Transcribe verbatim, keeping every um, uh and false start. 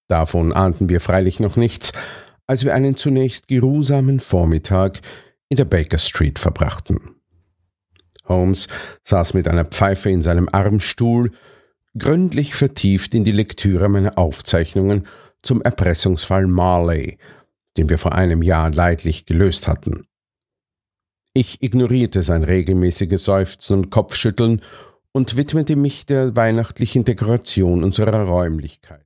Davon ahnten wir freilich noch nichts, als wir einen zunächst geruhsamen Vormittag in der Baker Street verbrachten. Holmes saß mit einer Pfeife in seinem Armstuhl, gründlich vertieft in die Lektüre meiner Aufzeichnungen zum Erpressungsfall Marley, den wir vor einem Jahr leidlich gelöst hatten. Ich ignorierte sein regelmäßiges Seufzen und Kopfschütteln und widmete mich der weihnachtlichen Dekoration unserer Räumlichkeit.